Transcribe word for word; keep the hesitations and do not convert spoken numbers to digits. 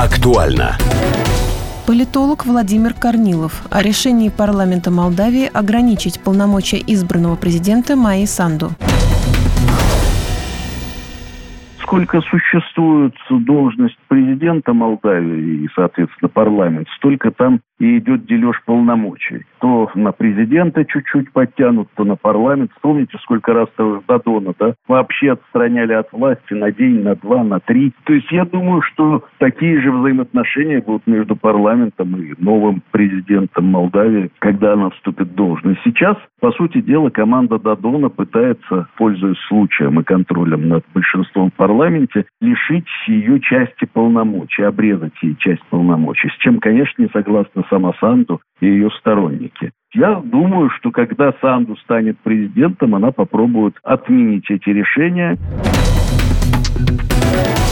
Актуально. Политолог Владимир Корнилов о решении парламента Молдавии ограничить полномочия избранного президента Майи Санду. Сколько существует должность президента Молдавии и, соответственно, парламент, столько там и идет дележ полномочий. То на президента чуть-чуть подтянут, то на парламент. Вспомните, сколько раз того же Додона, да, вообще отстраняли от власти на день, на два, на три. То есть я думаю, что такие же взаимоотношения будут между парламентом и новым президентом Молдавии, когда она вступит в должность. Сейчас, по сути дела, команда Додона пытается, пользуясь случаем и контролем над большинством в парламенте, лишить ее части полномочий, обрезать ей часть полномочий, с чем, конечно, не согласна сама Санду и ее сторонники. Я думаю, что когда Санду станет президентом, она попробует отменить эти решения.